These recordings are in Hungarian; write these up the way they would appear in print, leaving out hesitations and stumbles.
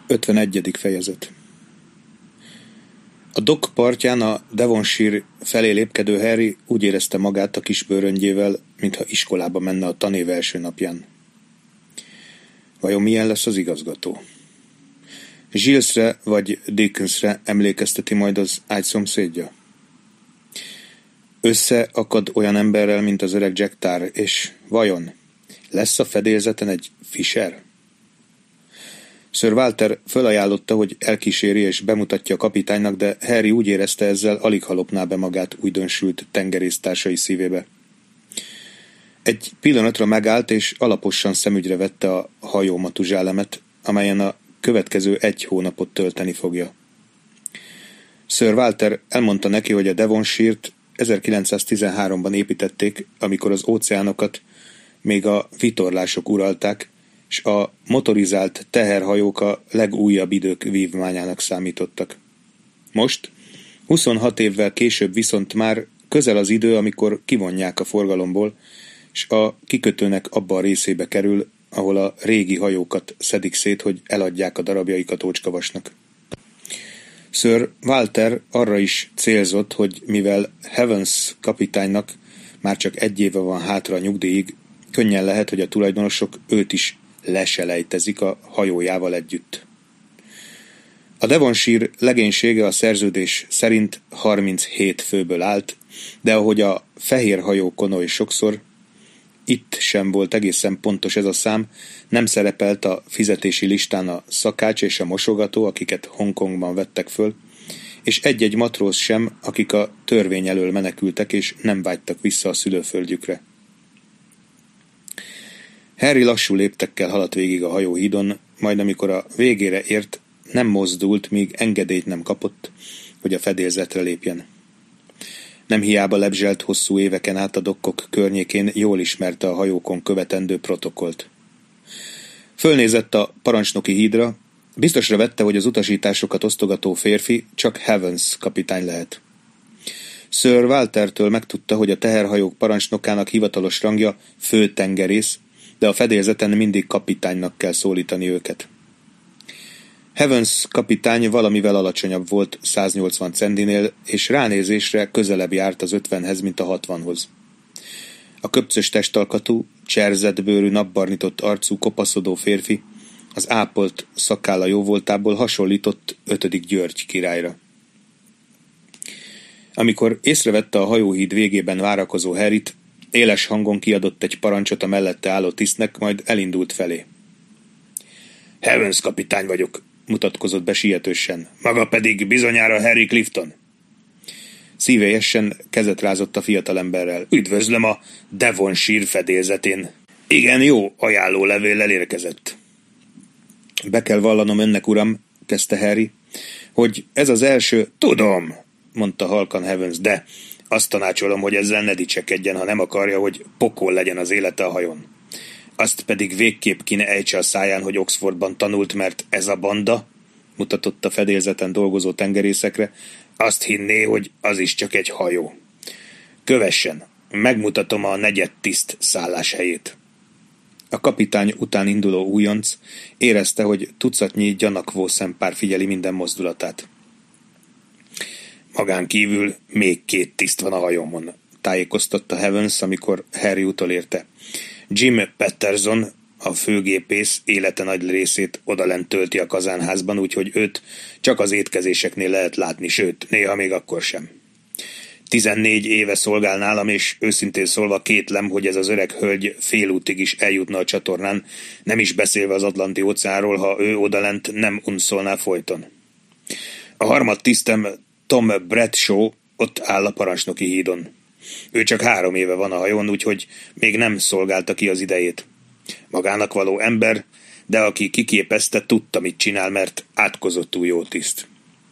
51. fejezet. A dock partján a Devonshire felé lépkedő Harry úgy érezte magát a kis bőröngyével, mintha iskolába menne a tanév első napján. Vajon milyen lesz az igazgató? Gillesre vagy Dickensre emlékezteti majd az ágy szomszédja? Összeakad olyan emberrel, mint az öreg Jack Tar, és vajon lesz a fedélzeten egy Fisher? Sir Walter fölajánlotta, hogy elkíséri és bemutatja a kapitánynak, de Harry úgy érezte, ezzel alig halopná be magát újdonsült tengerésztársai szívébe. Egy pillanatra megállt, és alaposan szemügyre vette a hajó matuzsálemet, amelyen a következő 1 hónapot tölteni fogja. Sir Walter elmondta neki, hogy a Devonshire-t 1913-ban építették, amikor az óceánokat még a vitorlások uralták, és a motorizált teherhajók a legújabb idők vívmányának számítottak. Most, 26 évvel később viszont már közel az idő, amikor kivonják a forgalomból, és a kikötőnek abba a részébe kerül, ahol a régi hajókat szedik szét, hogy eladják a darabjaikat ócskavasnak. Sir Walter arra is célzott, hogy mivel Havens kapitánynak már csak 1 éve van hátra a nyugdíjig, könnyen lehet, hogy a tulajdonosok őt is leselejtezik a hajójával együtt. A Devonshire legénysége a szerződés szerint 37 főből állt, de ahogy a fehér hajó konoj sokszor, itt sem volt egészen pontos ez a szám, nem szerepelt a fizetési listán a szakács és a mosogató, akiket Hongkongban vettek föl, és egy-egy matróz sem, akik a törvény elől menekültek és nem vágytak vissza a szülőföldjükre. Harry lassú léptekkel haladt végig a hajóhídon, majd amikor a végére ért, nem mozdult, míg engedélyt nem kapott, hogy a fedélzetre lépjen. Nem hiába lebzselt hosszú éveken át a dokkok környékén, jól ismerte a hajókon követendő protokollt. Fölnézett a parancsnoki hídra, biztosra vette, hogy az utasításokat osztogató férfi csak Havens kapitány lehet. Sir Waltertől megtudta, hogy a teherhajók parancsnokának hivatalos rangja főtengerész, de a fedélzeten mindig kapitánynak kell szólítani őket. Havens kapitány valamivel alacsonyabb volt 180 centinél, és ránézésre közelebb járt az 50-hez, mint a 60-hoz. A köpcös testalkatú, cserzetbőrű, napbarnított arcú, kopaszodó férfi az ápolt szakálla jóvoltából hasonlított 5. György királyra. Amikor észrevette a hajóhíd végében várakozó Harryt, éles hangon kiadott egy parancsot a mellette álló tisztnek, majd elindult felé. Havens kapitány vagyok, mutatkozott be sietősen. Maga pedig bizonyára Harry Clifton. Szívélyesen kezet rázott a fiatalemberrel. Üdvözlöm a Devonshire fedélzetén. Igen, jó ajánlólevéllel érkezett. Be kell vallanom önnek, uram, kezdte Harry, hogy ez az első... Tudom, mondta halkan Havens, de azt tanácsolom, hogy ezzel ne dicsekedjen, ha nem akarja, hogy pokol legyen az élete a hajón. Azt pedig végképp ki ne ejtse a száján, hogy Oxfordban tanult, mert ez a banda, mutatott a fedélzeten dolgozó tengerészekre, azt hinné, hogy az is csak egy hajó. Kövessen, megmutatom a negyedtiszt szálláshelyét. A kapitány után induló újonc érezte, hogy tucatnyi gyanakvó szempár figyeli minden mozdulatát. Magán kívül még 2 tiszt van a hajómon, tájékoztatta Havens, amikor Harry utolérte. Jim Patterson, a főgépész, élete nagy részét odalent tölti a kazánházban, úgyhogy őt csak az étkezéseknél lehet látni, sőt, néha még akkor sem. 14 éve szolgál nálam, és őszintén szólva kétlem, hogy ez az öreg hölgy félútig is eljutna a csatornán, nem is beszélve az Atlanti óceánról, ha ő odalent nem unszolná folyton. A harmadtisztem Tom Bradshaw ott áll a parancsnoki hídon. Ő csak 3 éve van a hajón, úgyhogy még nem szolgálta ki az idejét. Magának való ember, de aki kiképezte, tudta, mit csinál, mert átkozottú jó tiszt.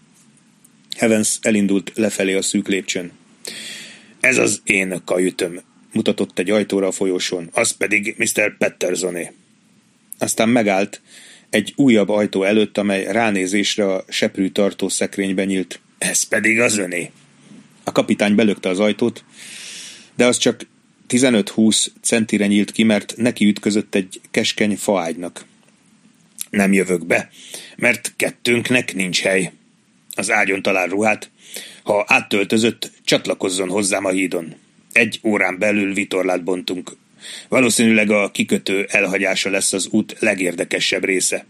Havens elindult lefelé a szűk lépcsőn. Ez az én kajütöm, mutatott egy ajtóra a folyosón, az pedig Mr. Pattersoné. Aztán megállt egy újabb ajtó előtt, amely ránézésre a seprűtartó szekrényben nyílt. Ez pedig az öné. A kapitány belökte az ajtót, de az csak 15-20 centire nyílt ki, mert neki ütközött egy keskeny faágynak. Nem jövök be, Mert kettőnknek nincs hely. Az ágyon talál ruhát. Ha áttöltözött, csatlakozzon hozzám a hídon. 1 órán belül vitorlát bontunk. Valószínűleg a kikötő elhagyása lesz az út legérdekesebb része.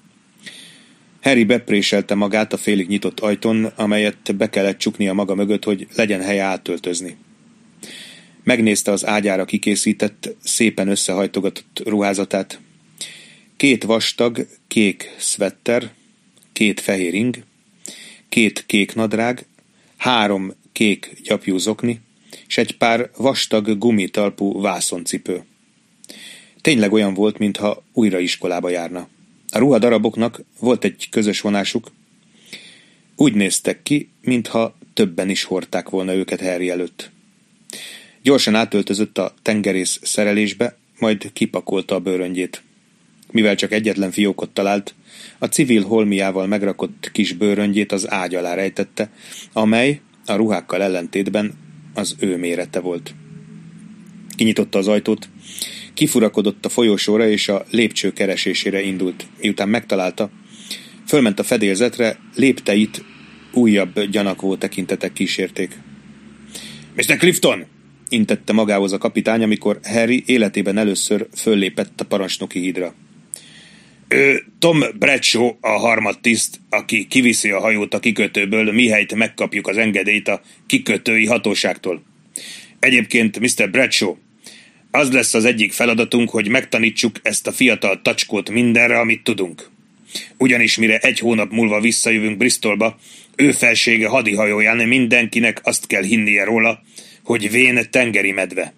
Harry bepréselte magát a félig nyitott ajtón, amelyet be kellett csuknia maga mögött, hogy legyen helye áttöltözni. Megnézte az ágyára kikészített, szépen összehajtogatott ruházatát. 2 vastag, kék szvetter, 2 fehér ing, 2 kék nadrág, 3 kék gyapjú zokni, és egy pár vastag gumitalpú vászoncipő. Tényleg olyan volt, mintha újra iskolába járna. A ruhadaraboknak volt egy közös vonásuk. Úgy néztek ki, mintha többen is hordták volna őket Harry előtt. Gyorsan átöltözött a tengerész szerelésbe, majd kipakolta a bőröngyét. Mivel csak egyetlen fiókot talált, a civil holmiával megrakott kis bőröngyét az ágy alá rejtette, amely a ruhákkal ellentétben az ő mérete volt. Kinyitotta az ajtót, kifurakodott a folyosóra és a lépcső keresésére indult. Miután megtalálta, fölment a fedélzetre, lépteit újabb gyanakvó tekintetek kísérték. Mr. Clifton! Intette magához a kapitány, amikor Harry életében először föllépett a parancsnoki hídra. Ő Tom Bradshaw, a harmadtiszt, aki kiviszi a hajót a kikötőből, mihelyt megkapjuk az engedélyt a kikötői hatóságtól. Egyébként, Mr. Bradshaw, az lesz az egyik feladatunk, hogy megtanítsuk ezt a fiatal tacskót mindenre, amit tudunk. Ugyanis mire 1 hónap múlva visszajövünk Bristolba, ő felsége hadihajóján mindenkinek azt kell hinnie róla, hogy vén tengeri medve.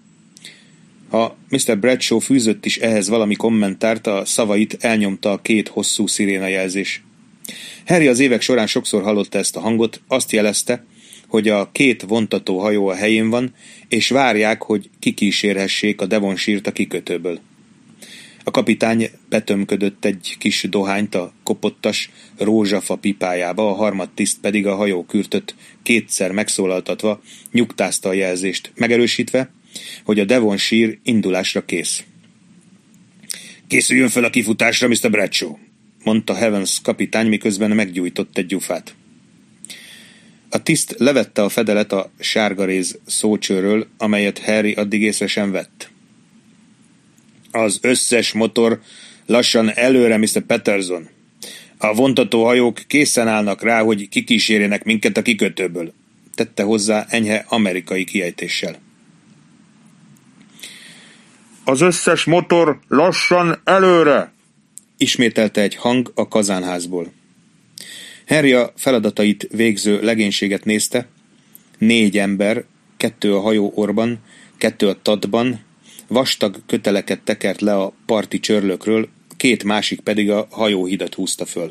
Ha Mr. Bradshaw fűzött is ehhez valami kommentárt, a szavait elnyomta a 2 hosszú szirénajelzés. Harry az évek során sokszor hallotta ezt a hangot, azt jelezte, hogy a 2 vontató hajó a helyén van, és várják, hogy kikísérhessék a Devonshire-t a kikötőből. A kapitány betömködött egy kis dohányt a kopottas rózsafa pipájába, a harmadtiszt pedig a hajó kürtöt 2-szer megszólaltatva nyugtázta a jelzést, megerősítve, hogy a Devonshire indulásra kész. Készüljön fel a kifutásra, Mr. Bradshaw, mondta Heavens kapitány, miközben meggyújtott egy gyufát. A tiszt levette a fedelet a sárgaréz szócsőről, amelyet Harry addig észre sem vett. Az összes motor lassan előre, Mr. Patterson. A vontatóhajók készen állnak rá, hogy kikísérjenek minket a kikötőből, tette hozzá enyhe amerikai kiejtéssel. Az összes motor lassan előre! Ismételte egy hang a kazánházból. Harry a feladatait végző legénységet nézte. 4 ember, 2 a hajó orban, 2 a tadban, vastag köteleket tekert le a parti csörlökről, 2 másik pedig a hajóhidat húzta föl.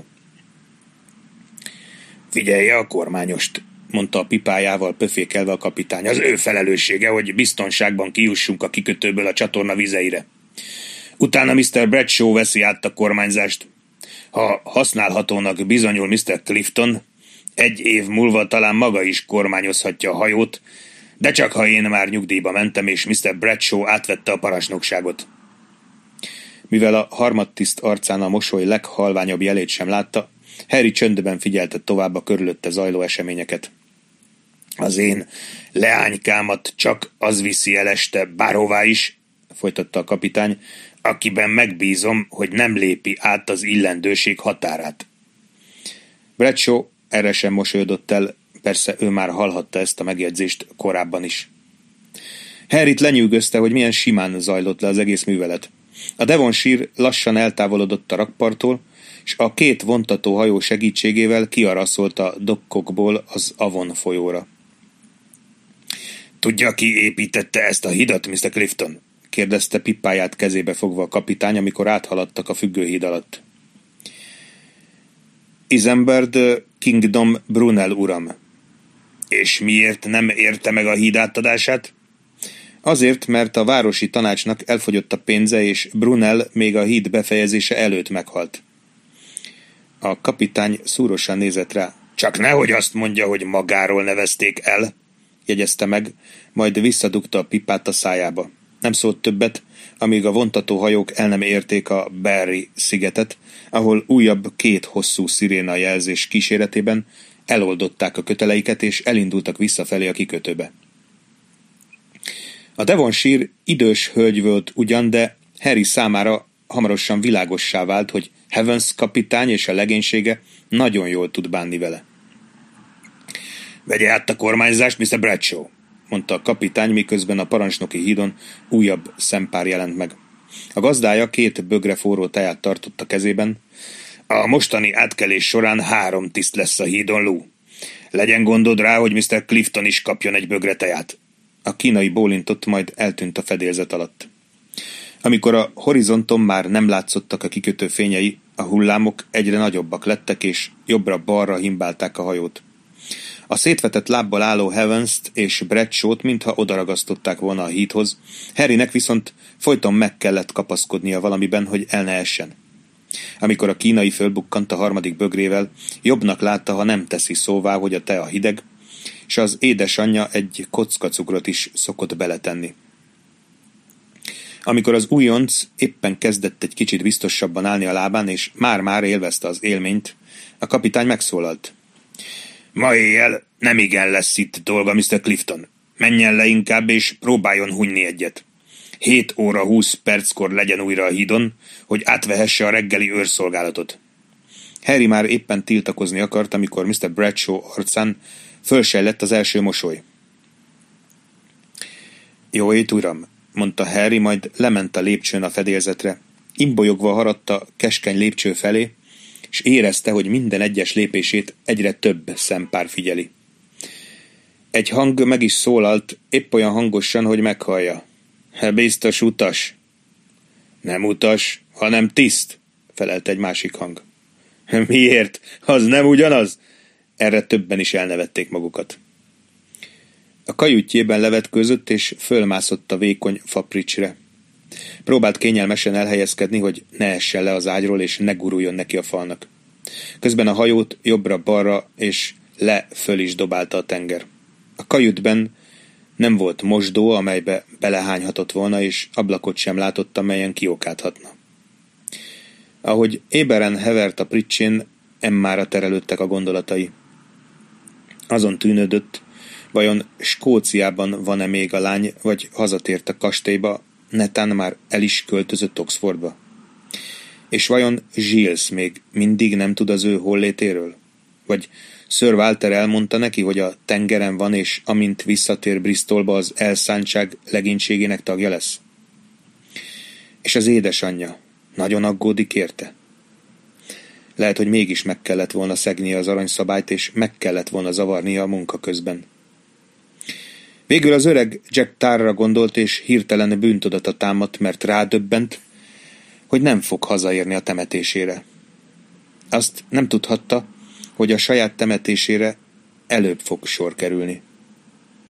Figyelje a kormányost, mondta a pipájával pöfékelve a kapitány. Az ő felelőssége, hogy biztonságban kijussunk a kikötőből a csatorna vizeire. Utána Mr. Bradshaw veszi át a kormányzást. Ha használhatónak bizonyul Mr. Clifton, 1 év múlva talán maga is kormányozhatja a hajót, de csak ha én már nyugdíjba mentem, és Mr. Bradshaw átvette a parancsnokságot. Mivel a harmadtiszt arcán a mosoly leghalványabb jelét sem látta, Harry csöndben figyelte tovább a körülötte zajló eseményeket. Az én leánykámat csak az viszi el este bárhová is, folytatta a kapitány, akiben megbízom, hogy nem lépi át az illendőség határát. Bradshaw erre sem mosolyodott el, persze ő már hallhatta ezt a megjegyzést korábban is. Harryt lenyűgözte, hogy milyen simán zajlott le az egész művelet. A Devonshire lassan eltávolodott a rakparttól, és a 2 vontató hajó segítségével kiaraszolt a dokkokból az Avon folyóra. Tudja, ki építette ezt a hidat, Mr. Clifton? kérdezte pipáját kezébe fogva a kapitány, amikor áthaladtak a függőhíd alatt. Isambard Kingdom Brunel uram. És miért nem érte meg a híd átadását? Azért, mert a városi tanácsnak elfogyott a pénze, és Brunel még a híd befejezése előtt meghalt. A kapitány szúrosan nézett rá. Csak nehogy azt mondja, hogy magáról nevezték el, jegyezte meg, majd visszadugta a pipát a szájába. Nem szólt többet, amíg a vontatóhajók el nem érték a Barry szigetet, ahol újabb 2 hosszú sziréna jelzés kíséretében eloldották a köteleiket, és elindultak visszafelé a kikötőbe. A Devonshire idős hölgy volt ugyan, de Harry számára hamarosan világossá vált, hogy Havens kapitány és a legénysége nagyon jól tud bánni vele. Vegye át a kormányzást, Mr. Bradshaw, mondta a kapitány, miközben a parancsnoki hídon újabb szempár jelent meg. A gazdája 2 bögre forró teját tartott a kezében. A mostani átkelés során 3 tiszt lesz a hídon, Lou. Legyen gondod rá, hogy Mr. Clifton is kapjon egy bögre teját. A kínai bólintott, majd eltűnt a fedélzet alatt. Amikor a horizonton már nem látszottak a kikötő fényei, a hullámok egyre nagyobbak lettek, és jobbra-balra himbálták a hajót. A szétvetett lábbal álló Havens-t és Bradshawt mintha odaragasztották volna a hídhoz, Harrynek viszont folyton meg kellett kapaszkodnia valamiben, hogy el ne essen. Amikor a kínai fölbukkant a harmadik bögrével, jobbnak látta, ha nem teszi szóvá, hogy a tea hideg, és az édesanyja egy kocka cukrot is szokott beletenni. Amikor az újonc éppen kezdett egy kicsit biztosabban állni a lábán, és már-már élvezte az élményt, a kapitány megszólalt. Ma éjjel nem igen lesz itt dolga, Mr. Clifton. Menjen le inkább, és próbáljon hunyni egyet. 7 óra 20 perckor legyen újra a hídon, hogy átvehesse a reggeli őrszolgálatot. Harry már éppen tiltakozni akart, amikor Mr. Bradshaw arcán fölsejlett az első mosoly. Jó ét, uram, mondta Harry, majd lement a lépcsőn a fedélzetre. Imbolyogva haradt a keskeny lépcső felé, és érezte, hogy minden egyes lépését egyre több szempár figyeli. Egy hang meg is szólalt, épp olyan hangosan, hogy meghallja. Biztos utas. Nem utas, hanem tiszt, felelt egy másik hang. Miért? Az nem ugyanaz? Erre többen is elnevették magukat. A kajütjében levetkőzött, és fölmászott a vékony fapricsre. Próbált kényelmesen elhelyezkedni, hogy ne essen le az ágyról, és ne guruljon neki a falnak. Közben a hajót jobbra-balra és le-föl is dobálta a tenger. A kajütben nem volt mosdó, amelybe belehányhatott volna, és ablakot sem látott, amelyen kiokáthatna. Ahogy éberen hevert a pricsén, Emmára terelődtek a gondolatai. Azon tűnődött, vajon Skóciában van-e még a lány, vagy hazatért a kastélyba, netán már el is költözött Oxfordba. És vajon Giles még mindig nem tud az ő hollétéről? Vagy Sir Walter elmondta neki, hogy a tengeren van, és amint visszatér Bristolba, az elszántság legénységének tagja lesz? És az édesanyja nagyon aggódik érte? Lehet, hogy mégis meg kellett volna szegnie az aranyszabályt, és meg kellett volna zavarnia a munka közben. Végül az öreg Jack Tarra gondolt, és hirtelen bűntudata támadt, mert rádöbbent, hogy nem fog hazaérni a temetésére. Azt nem tudhatta, hogy a saját temetésére előbb fog sor kerülni.